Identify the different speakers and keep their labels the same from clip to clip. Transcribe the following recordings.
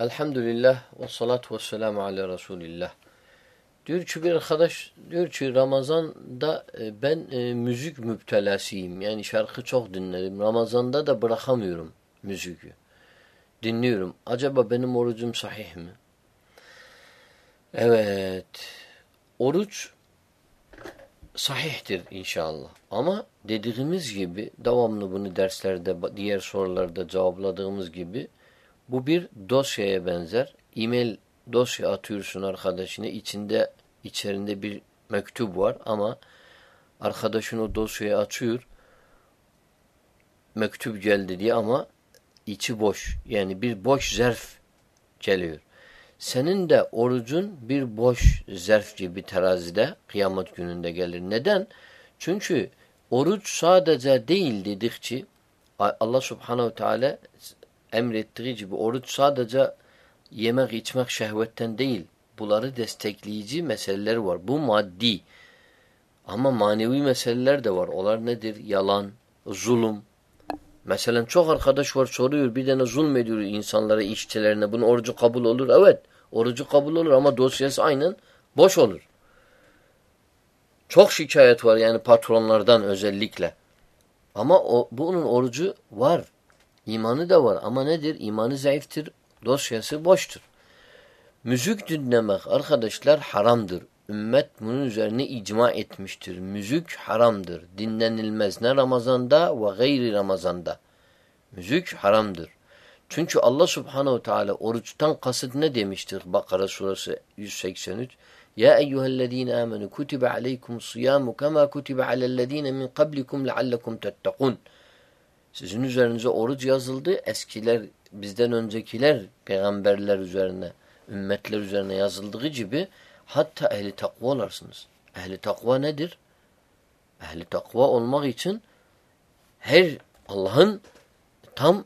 Speaker 1: Elhamdülillah ve salatu ve selamu ala Resulillah. Diyor ki bir arkadaş diyor ki Ramazan'da ben müzik müptelasıyım. Yani şarkı çok dinlerim. Ramazan'da da bırakamıyorum müziği. Dinliyorum. Acaba benim orucum sahih mi? Evet. Oruç sahihtir inşallah. Ama dediğimiz gibi devamlı bunu derslerde diğer sorularda cevapladığımız gibi bu bir dosyaya benzer. E-mail dosya atıyorsun arkadaşına. İçerinde bir mektup var ama arkadaşın o dosyayı açıyor. Mektup geldi diye ama içi boş. Yani bir boş zarf geliyor. Senin de orucun bir boş zarf gibi terazide kıyamet gününde gelir. Neden? Çünkü oruç sadece değil dedikçe Allah Subhanahu Teala emrettiği gibi oruç sadece yemek içmek şehvetten değil. Bunları destekleyici meseleler var. Bu maddi. Ama manevi meseleler de var. Onlar nedir? Yalan, zulüm. Mesela çok arkadaş var soruyor. Bir tane zulmediyor insanlara, işçilerine. Bunun orucu kabul olur. Evet. Orucu kabul olur ama dosyası aynen boş olur. Çok şikayet var yani patronlardan özellikle. Ama bunun orucu var. İmanı da var ama nedir? İmanı zayıftır. Dosyası boştur. Müzik dinlemek arkadaşlar haramdır. Ümmet bunun üzerine icma etmiştir. Müzik haramdır. Dinlenilmez ne Ramazan'da ve gayri Ramazan'da. Müzik haramdır. Çünkü Allah Subhanahu Teala oruçtan kasıt ne demiştir? Bakara suresi 183. Ya eyyühellezine amenu kutibe aleykumus-siyamu kema kutibe alellezine min qablikum leallekum tettekun. Sizin üzerinize oruç yazıldı. Eskiler, bizden öncekiler, peygamberler üzerine, ümmetler üzerine yazıldığı gibi hatta ehli takva olarsınız. Ehli takva nedir? Ehli takva olmak için her Allah'ın tam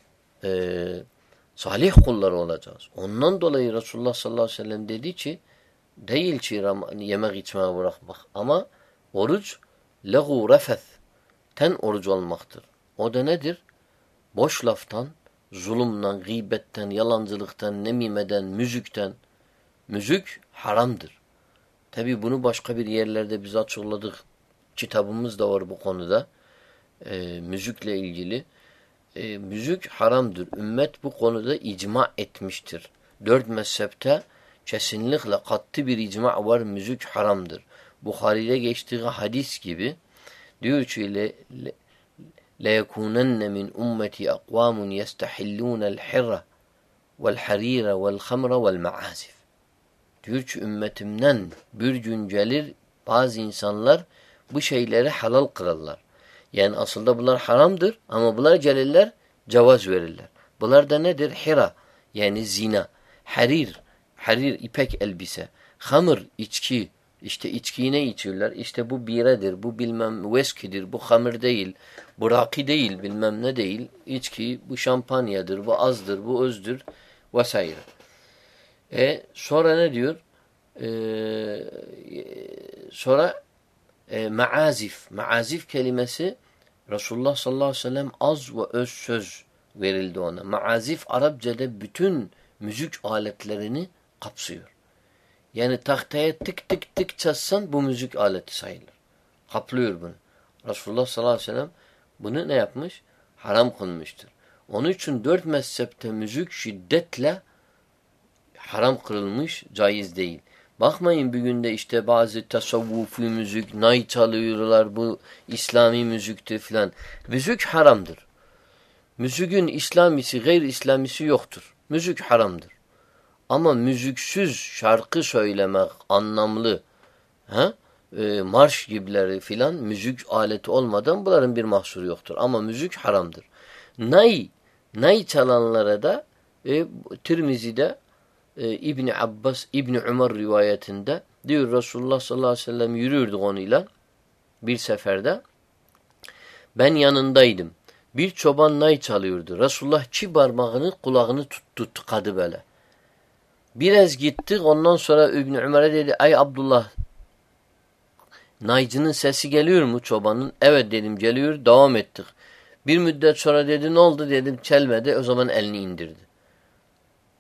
Speaker 1: salih kulları olacağız. Ondan dolayı Resulullah sallallahu aleyhi ve sellem dedi ki değil ki yemek içmeyi bırakmak ama oruç lehu refeth ten oruç olmaktır. O da nedir? Boş laftan, zulümden, gıybetten, yalancılıktan, nemimeden, müzikten. Müzik haramdır. Tabi bunu başka bir yerlerde biz açıkladık. Kitabımız da var bu konuda. Müzikle ilgili. Müzik haramdır. Ümmet bu konuda icma etmiştir. 4 mezhepte kesinlikle katı bir icma var. Müzik haramdır. Bukhari'de geçtiği hadis gibi diyor ki لَيَكُونَنَّ مِنْ اُمَّتِ اَقْوَامٌ يَسْتَحِلُّونَ الْحِرَّ وَالْحَر۪يرَ وَالْخَمْرَ وَالْمَعَازِفِ. Diyor ki ümmetimden bir gün gelir bazı insanlar bu şeyleri halal kılarlar. Yani aslında bunlar haramdır ama bunlar gelirler cevaz verirler. Bunlar da nedir? Hira yani zina, harir ipek elbise, hamır içki. İşte içkiyi ne içiyorlar? İşte bu biredir, bu bilmem veskidir, bu hamır değil, bu rakı değil, bilmem ne değil. İçki bu şampanyadır, bu azdır, bu özdür vesaire. Sonra ne diyor? Sonra maazif. Maazif kelimesi Resulullah sallallahu aleyhi ve sellem az ve öz söz verildi ona. Maazif Arapçada bütün müzik aletlerini kapsıyor. Yani tahtaya tık tık tık çalsan bu müzik aleti sayılır. Kaplıyor bunu. Resulullah sallallahu aleyhi ve sellem bunu ne yapmış? Haram kılmıştır. Onun için 4 mezhepte müzik şiddetle haram kılınmış, caiz değil. Bakmayın bir günde işte bazı tasavvufi müzik, nay çalıyorlar, bu İslami müziktir filan. Müzik haramdır. Müziğin İslamisi, gayri İslamisi yoktur. Müzik haramdır. Ama müziksiz şarkı söylemek anlamlı, marş gibileri filan müzik aleti olmadan bunların bir mahsuru yoktur. Ama müzik haramdır. Nay çalanlara da Tirmizi'de İbni Abbas, İbni Umar rivayetinde diyor Resulullah sallallahu aleyhi ve sellem yürürdü onunla bir seferde. Ben yanındaydım. Bir çoban nay çalıyordu. Resulullah iki parmağını kulağını tuttu tıkadı böyle. Biraz gittik ondan sonra İbni Umar'a dedi ay Abdullah naycının sesi geliyor mu çobanın? Evet dedim geliyor devam ettik. Bir müddet sonra dedi ne oldu dedim çelmedi o zaman elini indirdi.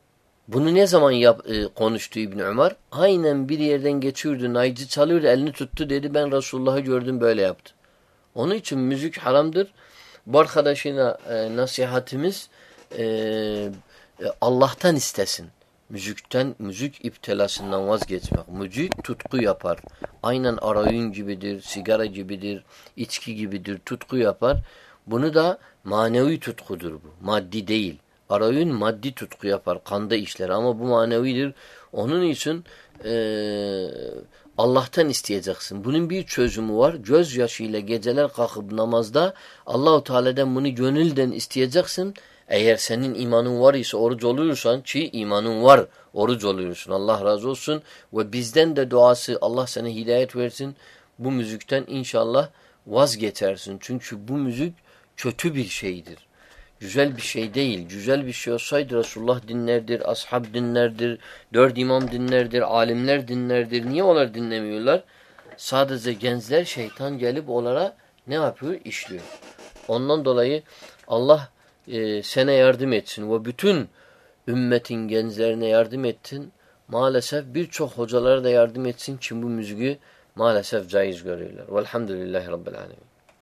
Speaker 1: Bunu ne zaman konuştu İbn Ömer? Aynen bir yerden geçiyordu, naycı çalıyordu, elini tuttu dedi ben Resulullah'ı gördüm böyle yaptı. Onun için müzik haramdır. Bu arkadaşına nasihatimiz Allah'tan istesin. Müzik iptilasından vazgeçmek. Müzik tutku yapar. Aynen arayün gibidir, sigara gibidir, içki gibidir, tutku yapar. Bunu da manevi tutkudur bu. Maddi değil. Arayün maddi tutku yapar, kanda işler ama bu manevidir. Onun için Allah'tan isteyeceksin. Bunun bir çözümü var. Gözyaşıyla geceler kalkıp namazda Allahu Teala'dan bunu gönülden isteyeceksin. Eğer senin imanın var ise oruç oluyorsan ki imanın var oruç oluyorsun. Allah razı olsun ve bizden de duası Allah sana hidayet versin. Bu müzikten inşallah vazgeçersin. Çünkü bu müzik kötü bir şeydir. Güzel bir şey değil. Güzel bir şey olsaydı Resulullah dinlerdir, ashab dinlerdir, 4 imam dinlerdir, alimler dinlerdir. Niye onlar dinlemiyorlar? Sadece gençler şeytan gelip onlara ne yapıyor? İşliyor. Ondan dolayı Allah sana yardım etsin ve bütün ümmetin gençlerine yardım etsin. Maalesef birçok hocalara da yardım etsin ki bu müziği maalesef caiz görüyorlar. Velhamdülillahi Rabbil Alemin.